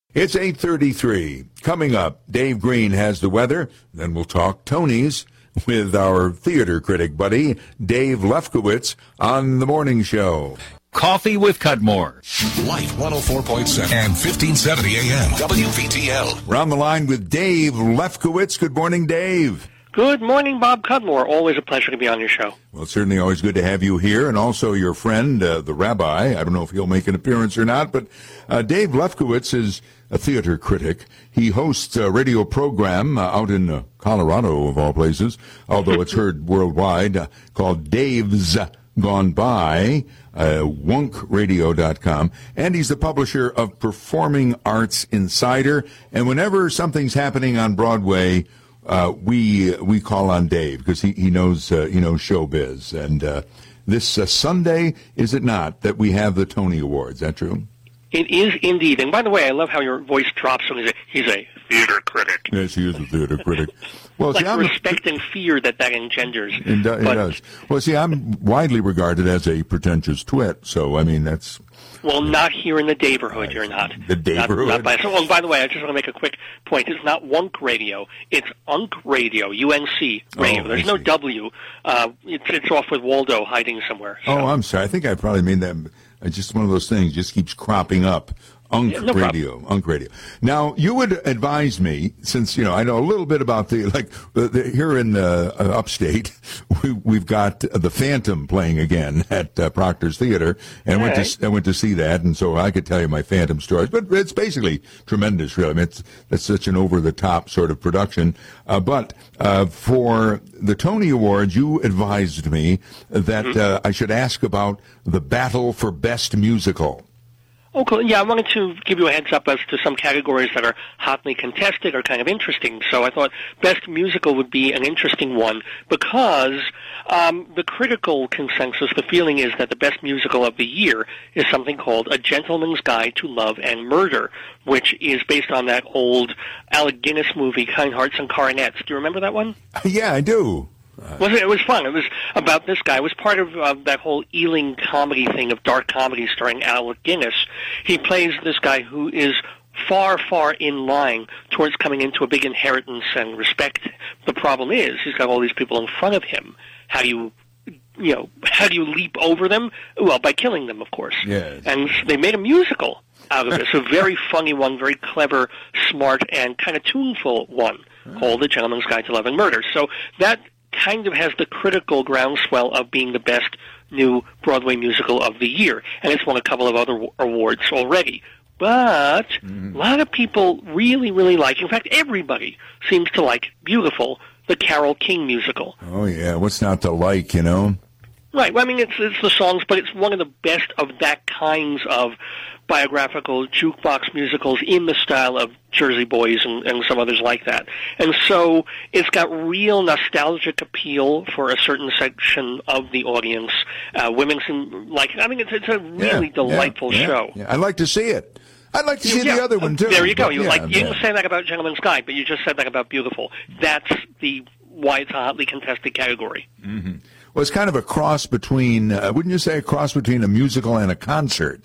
It's 8:33. Coming up, Dave Green has the weather. Then we'll talk Tonys with our theater critic buddy, Dave Lefkowitz, on The Morning Show. Coffee with Cudmore. Light 104.7 and 1570 AM. WVTL. We're on the line with Dave Lefkowitz. Good morning, Dave. Good morning, Bob Cudmore. Always a pleasure to be on your show. Well, it's certainly always good to have you here, and also your friend, the rabbi. I don't know if he'll make an appearance or not, but Dave Lefkowitz is a theater critic. He hosts a radio program out in Colorado, of all places, although it's heard worldwide, called Dave's Gone By, wonkradio.com, and he's the publisher of Performing Arts Insider. And whenever something's happening on Broadway, we call on Dave because he knows showbiz. And this Sunday, is it not, that we have the Tony Awards? Is that true? It is indeed. And by the way, I love how your voice drops when he's a theater critic. Yes, he is a theater critic. Well, like respect and fear that engenders. It does. Well, see, I'm widely regarded as a pretentious twit, so, I mean, that's... Well, not here in the Daverhood, you're not. The Daverhood? By the way, I just want to make a quick point. It's not Wunk Radio. It's Unk Radio, U-N-C Radio. There's no W. It's off with Waldo hiding somewhere. So. Oh, I'm sorry. I think I probably made that... It's just one of those things just keeps cropping up. Unk Radio. Now, you would advise me, since, I know a little bit about here in upstate, we've got The Phantom playing again at Proctor's Theater, and I went to see that, and so I could tell you my Phantom stories, but it's basically tremendous, really. I mean, it's such an over-the-top sort of production. But for the Tony Awards, you advised me that I should ask about the battle for Best Musical. Oh, cool. Yeah, I wanted to give you a heads up as to some categories that are hotly contested or kind of interesting. So I thought Best Musical would be an interesting one because the critical consensus, the feeling is that the best musical of the year is something called A Gentleman's Guide to Love and Murder, which is based on that old Alec Guinness movie, Kind Hearts and Coronets. Do you remember that one? Yeah, I do. It was fun. It was about this guy. It was part of that whole Ealing comedy thing of dark comedy starring Alec Guinness. He plays this guy who is far, far in line towards coming into a big inheritance and respect. The problem is he's got all these people in front of him. How do you leap over them? Well, by killing them, of course. Yes. And they made a musical out of this, a very funny one, very clever, smart, and kind of tuneful one called A Gentleman's Guide to Love and Murder. So that kind of has the critical groundswell of being the best new Broadway musical of the year, and it's won a couple of other awards already. But a lot of people really, really like, in fact, everybody seems to like Beautiful, the Carole King musical. Oh, yeah. What's not to like, Right. Well, I mean, it's the songs, but it's one of the best of that kinds of biographical jukebox musicals in the style of Jersey Boys and some others like that. And so it's got real nostalgic appeal for a certain section of the audience. Women seem like it. I mean, it's a really delightful show. Yeah. I'd like to see it. I'd like to see the other one, too. There you go. You didn't say that about Gentleman's Guide, but you just said that about Beautiful. That's why it's a hotly contested category. Mm-hmm. Well, it's kind of a cross between, wouldn't you say, a cross between a musical and a concert?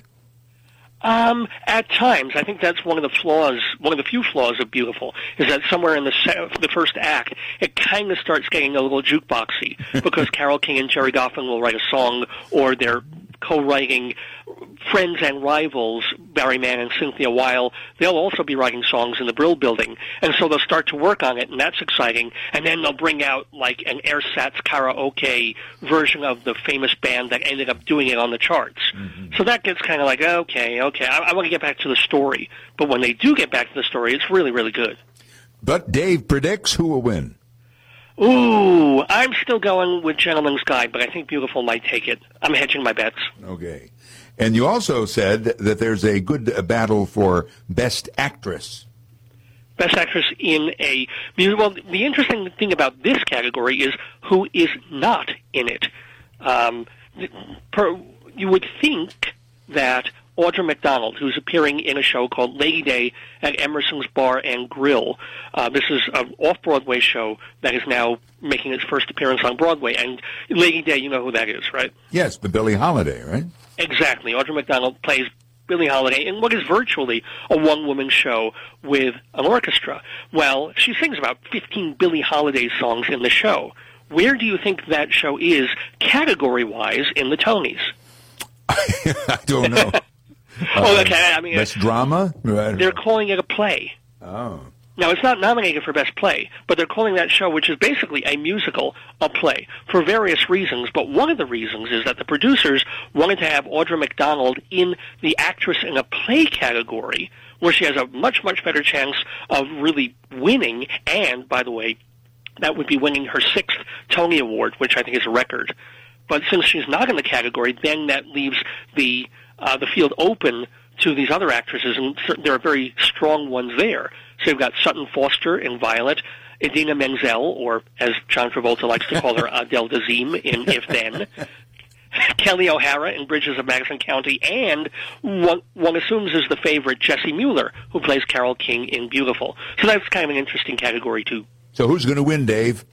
At times, I think that's one of the few flaws of Beautiful, is that somewhere in the first act, it kind of starts getting a little jukeboxy, because Carole King and Jerry Goffin will write a song, or they're co-writing Friends and Rivals, Barry Mann and Cynthia Weil. They'll also be writing songs in the Brill Building, and so they'll start to work on it, and that's exciting, and then they'll bring out like an ersatz karaoke version of the famous band that ended up doing it on the charts. Mm-hmm. So that gets kind of like, okay, I want to get back to the story, but when they do get back to the story, it's really, really good. But Dave predicts who will win. Ooh, I'm still going with Gentleman's Guide, but I think Beautiful might take it. I'm hedging my bets. Okay. And you also said that there's a good battle for Best Actress. Best Actress in a musical. Well, the interesting thing about this category is who is not in it. You would think that Audra McDonald, who's appearing in a show called Lady Day at Emerson's Bar and Grill. This is an off-Broadway show that is now making its first appearance on Broadway. And Lady Day, you know who that is, right? Yes, the Billie Holiday, right? Exactly. Audra McDonald plays Billie Holiday in what is virtually a one-woman show with an orchestra. Well, she sings about 15 Billie Holiday songs in the show. Where do you think that show is category-wise in the Tonys? I don't know. Okay. I mean, best drama? They're calling it a play. Oh. Now, it's not nominated for Best Play, but they're calling that show, which is basically a musical, a play, for various reasons. But one of the reasons is that the producers wanted to have Audra McDonald in the actress in a play category, where she has a much, much better chance of really winning, and, by the way, that would be winning her 6th Tony Award, which I think is a record. But since she's not in the category, then that leaves the field open to these other actresses, and there are very strong ones there. So you've got Sutton Foster in Violet, Idina Menzel, or as John Travolta likes to call her, Adele Dazeem in If Then, Kelly O'Hara in Bridges of Madison County, and one assumes is the favorite, Jessie Mueller, who plays Carole King in Beautiful. So that's kind of an interesting category, too. So who's going to win, Dave?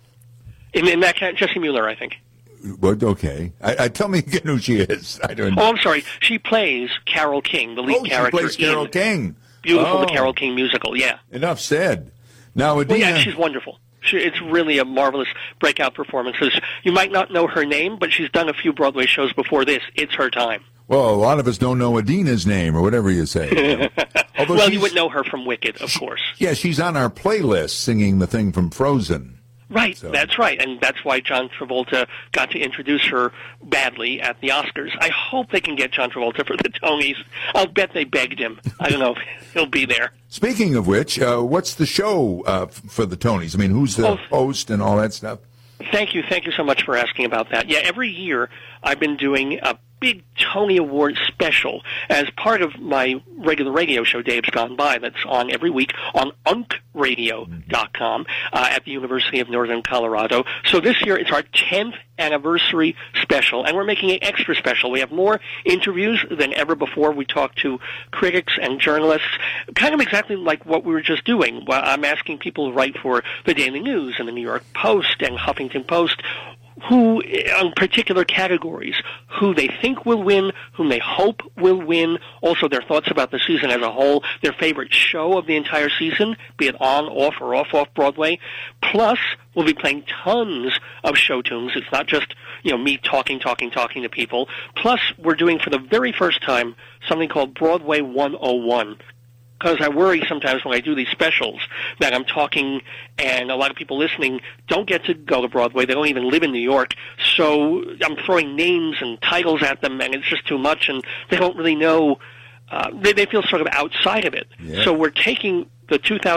In that Jessie Mueller, I think. Well, okay. Tell me again who she is. I don't know. Oh, I'm sorry. She plays Carole King, the lead character. She plays Carole King. Beautiful, the Carole King musical, yeah. Enough said. Now, Idina... Well, yeah, she's wonderful. It's really a marvelous breakout performance. You might not know her name, but she's done a few Broadway shows before this. It's her time. Well, a lot of us don't know Idina's name, or whatever you say. Well, you would know her from Wicked, of course. Yeah, she's on our playlist singing the thing from Frozen. Right, so. That's right, and that's why John Travolta got to introduce her badly at the Oscars. I hope they can get John Travolta for the Tonys. I'll bet they begged him. I don't know if he'll be there. Speaking of which, what's the show for the Tonys? I mean, who's the host and all that stuff? Thank you so much for asking about that. Yeah, every year I've been doing a big Tony Award special as part of my regular radio show, Dave's Gone By, that's on every week on UncRadio.com at the University of Northern Colorado. So this year it's our 10th anniversary special, and we're making it extra special. We have more interviews than ever before. We talk to critics and journalists, kind of exactly like what we were just doing. I'm asking people who write for the Daily News and the New York Post and Huffington Post who, on particular categories, who they think will win, whom they hope will win, also their thoughts about the season as a whole, their favorite show of the entire season, be it on, off, or off Broadway. Plus, we'll be playing tons of show tunes. It's not just, me talking to people. Plus, we're doing for the very first time something called Broadway 101. Because I worry sometimes when I do these specials that I'm talking and a lot of people listening don't get to go to Broadway. They don't even live in New York. So I'm throwing names and titles at them, and it's just too much, and they don't really know. They feel sort of outside of it. Yeah. So we're taking the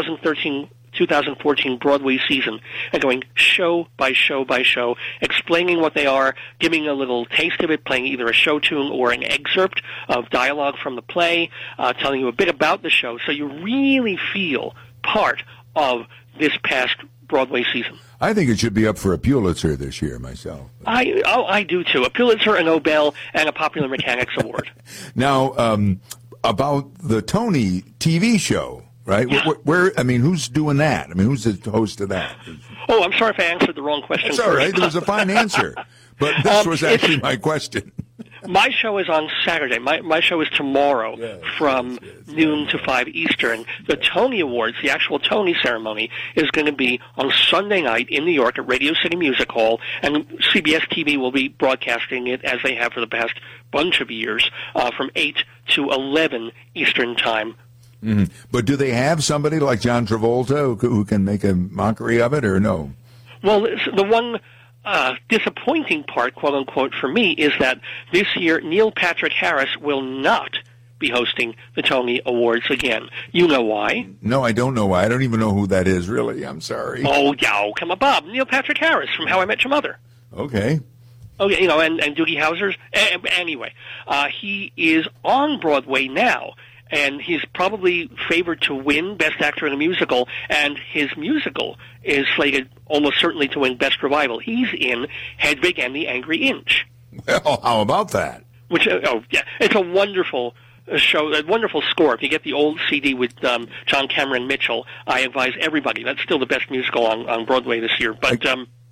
2013-2014 Broadway season and going show by show by show, explaining what they are, giving a little taste of it, playing either a show tune or an excerpt of dialogue from the play, telling you a bit about the show, so you really feel part of this past Broadway season. I think it should be up for a Pulitzer this year, myself. I do too. A Pulitzer, a Nobel, and a Popular Mechanics Award. Now, about the Tony TV show. Right? Yeah. Who's doing that? I mean, who's the host of that? Oh, I'm sorry if I answered the wrong question. That's all right. There was a fine answer. But this was actually my question. My show is on Saturday. My show is tomorrow from noon to 5 Eastern. The Tony Awards, the actual Tony ceremony, is going to be on Sunday night in New York at Radio City Music Hall, and CBS TV will be broadcasting it as they have for the past bunch of years from 8 to 11 Eastern Time. Mm-hmm. But do they have somebody like John Travolta who can make a mockery of it, or no? Well, the one disappointing part, quote unquote, for me is that this year Neil Patrick Harris will not be hosting the Tony Awards again. You know why? No, I don't know why. I don't even know who that is, really. I'm sorry. Oh, yeah, come on, Bob. Neil Patrick Harris from How I Met Your Mother. Okay. Okay, and Doogie Howser's. Anyway, he is on Broadway now. And he's probably favored to win Best Actor in a Musical, and his musical is slated almost certainly to win Best Revival. He's in Hedwig and the Angry Inch. Well, how about that? It's a wonderful show, a wonderful score. If you get the old CD with John Cameron Mitchell, I advise everybody. That's still the best musical on Broadway this year. But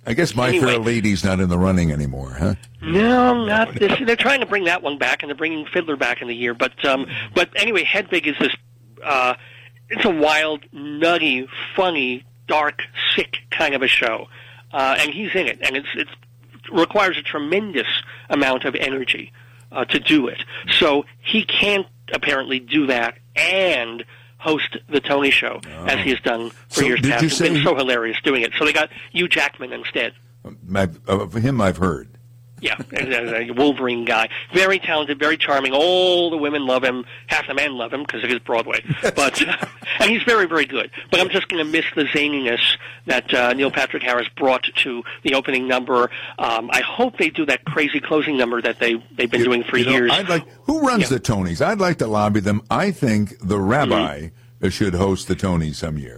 I guess My Fair Lady's not in the running anymore, huh? No, not this. They're trying to bring that one back, and they're bringing Fiddler back in the year. But anyway, Hedwig is this. It's a wild, nutty, funny, dark, sick kind of a show, and he's in it, and it requires a tremendous amount of energy to do it. So he can't apparently do that and host the Tony Show, as he has done for years past. It's been so hilarious doing it. So they got Hugh Jackman instead. Of him I've heard. Yeah, a Wolverine guy. Very talented, very charming. All the women love him. Half the men love him because it is Broadway. But and he's very, very good. But I'm just going to miss the zaniness that Neil Patrick Harris brought to the opening number. I hope they do that crazy closing number that they've been doing for years. Who runs the Tonys? I'd like to lobby them. I think the Rabbi should host the Tonys some year.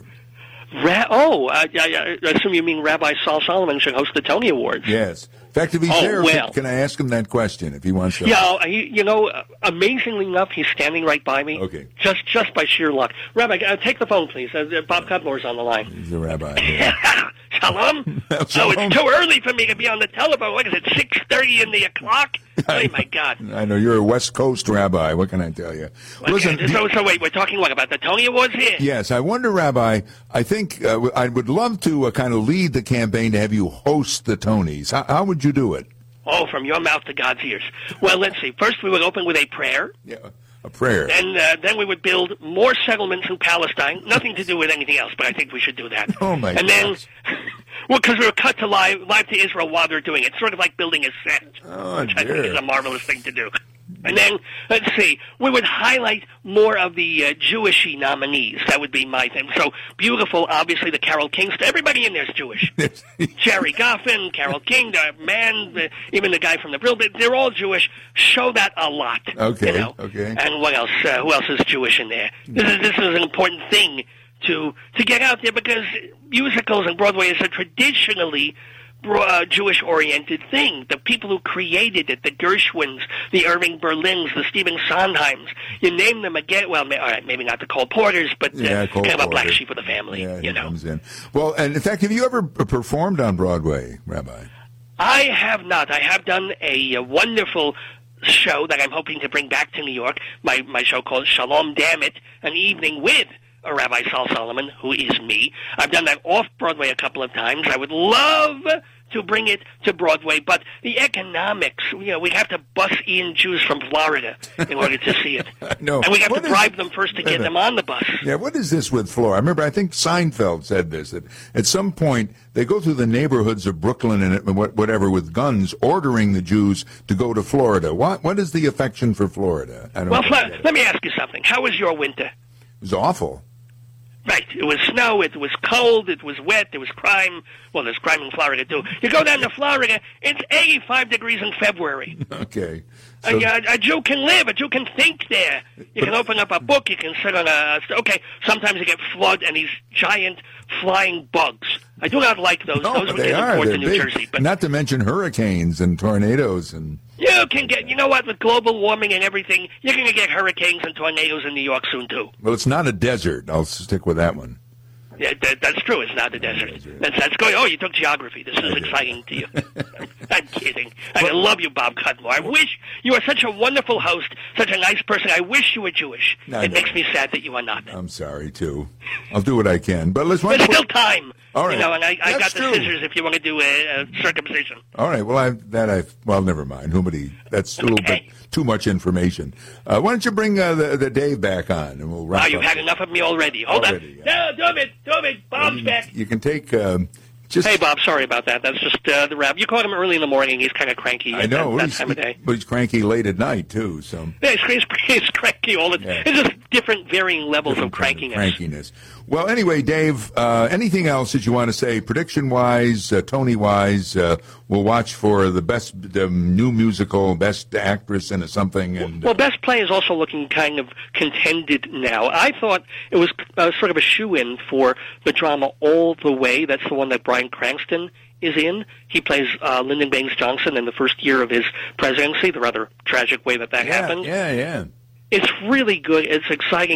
I assume you mean Rabbi Saul Solomon should host the Tony Awards. Yes. In fact, if he's there, can I ask him that question if he wants to? Yeah, amazingly enough, he's standing right by me. Okay. Just by sheer luck. Rabbi, take the phone, please. Bob Cudmore's on the line. He's the Rabbi. Yeah. Shalom? Shalom. It's too early for me to be on the telephone. What is it, 6:30 in the o'clock? Oh, my God. I know. You're a West Coast rabbi. What can I tell you? Listen, so wait, we're talking about the Tony Awards here? Yes. I wonder, Rabbi, I think I would love to kind of lead the campaign to have you host the Tonys. How would you do it? Oh, from your mouth to God's ears. Well, let's see. First, we would open with a prayer. Yeah, a prayer. And then we would build more settlements in Palestine. Nothing to do with anything else, but I think we should do that. Oh, my God. And then, because we were cut to live to Israel while they're doing it. Sort of like building a set, which I think is a marvelous thing to do. And then, let's see, we would highlight more of the Jewishy nominees. That would be my thing. So, beautiful, obviously, the Carole Kings. Everybody in there is Jewish. Jerry Goffin, Carole King, the man, even the guy from the Brill Bit, they're all Jewish. Show that a lot. Okay, okay. And what else? Who else is Jewish in there? This is an important thing to get out there because musicals and Broadway is a traditionally Jewish-oriented thing. The people who created it, the Gershwins, the Irving Berlins, the Stephen Sondheims, you name them again. Well, all right, maybe not the Cole Porters, but kind of a black sheep of the family. Yeah, comes in. Well, and in fact, have you ever performed on Broadway, Rabbi? I have not. I have done a wonderful show that I'm hoping to bring back to New York, my show called Shalom Damn It, an evening with Rabbi Saul Solomon, who is me. I've done that off-Broadway a couple of times. I would love to bring it to Broadway, but the economics, we'd have to bus in Jews from Florida in order to see it. No. And we'd have to bribe them first to get them on the bus. Yeah, what is this with Florida? I remember, I think Seinfeld said this, that at some point they go through the neighborhoods of Brooklyn and whatever with guns, ordering the Jews to go to Florida. What is the affection for Florida? Let me ask you something. How was your winter? It was awful. Right. It was snow, it was cold, it was wet, there was crime. Well, there's crime in Florida, too. You go down to Florida, it's 85 degrees in February. Okay. So, a Jew can live, a Jew can think there. You can open up a book, you can sit on okay, sometimes you get flood and these giant flying bugs. I do not like those. Those would get imported to New Jersey. But not to mention hurricanes and tornadoes and... You can get, with global warming and everything, you're going to get hurricanes and tornadoes in New York soon, too. Well, it's not a desert. I'll stick with that one. Yeah, that's true. It's not a desert. That's going. Oh, you took geography. This is exciting to you. I'm kidding. I love you, Bob Cudmore. I wish you were such a wonderful host, such a nice person. I wish you were Jewish. It makes me sad that you are not. I'm sorry, too. I'll do what I can. But let's. There's still time. All right. And I got the scissors if you want to do a circumcision. All right. Well, never mind. That's a little bit too much information. Why don't you bring the Dave back on, and we'll wrap up. You've had enough of me already. Hold on. Yeah. No, do it. Bob's back. You can take... Hey, Bob, sorry about that. That's just the rap. You called him early in the morning. He's kind of cranky I know. that time of day. But he's cranky late at night, too. So. Yeah, he's cranky all the time. It's just different, varying levels of crankiness. Well, anyway, Dave, anything else that you want to say, prediction-wise, Tony-wise? We'll watch for the best new musical, best actress in something. And well, best play is also looking kind of contended now. I thought it was sort of a shoe-in for the drama All the Way. That's the one that Bryan Cranston is in. He plays Lyndon Baines Johnson in the first year of his presidency, the rather tragic way that happened. Yeah. It's really good. It's exciting. It's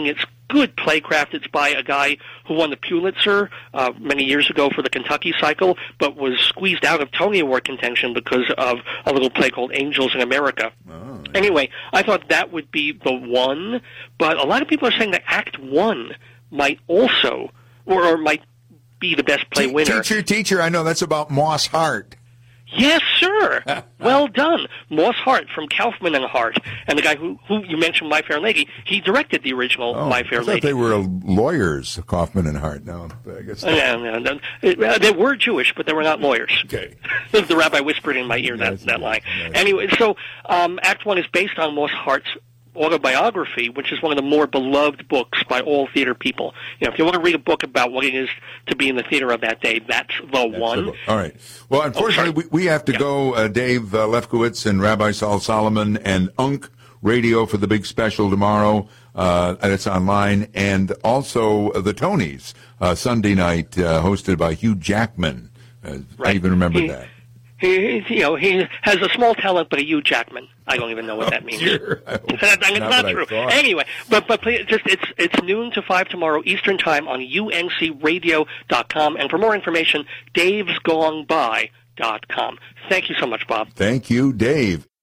good playcraft. It's by a guy who won the Pulitzer many years ago for the Kentucky Cycle, but was squeezed out of Tony Award contention because of a little play called Angels in America. Oh, yeah. Anyway, I thought that would be the one, but a lot of people are saying that Act 1 might also, or might be the best play winner. Teacher, I know that's about Moss Hart. Yes, sir. Well done. Moss Hart from Kaufman and Hart. And the guy who you mentioned, My Fair Lady, he directed the original My Fair Lady. I thought they were lawyers, Kaufman and Hart. No, I guess no. They were Jewish, but they were not lawyers. Okay. The rabbi whispered in my ear that line. Nice. Anyway, so Act 1 is based on Moss Hart's autobiography, which is one of the more beloved books by all theater people. You know, if you want to read a book about what it is to be in the theater of that day, that's the one. All right. Well, unfortunately, we have to go. Dave Lefkowitz and Rabbi Saul Solomon and Unk Radio for the big special tomorrow. It's online. And also the Tonys, Sunday night, hosted by Hugh Jackman. I even remember that. He has a small talent, but a Hugh Jackman. I don't even know what that means. Sure. It's not true. Anyway, but please, it's noon to 5 tomorrow Eastern Time on uncradio.com. And for more information, davesgongby.com. Thank you so much, Bob. Thank you, Dave.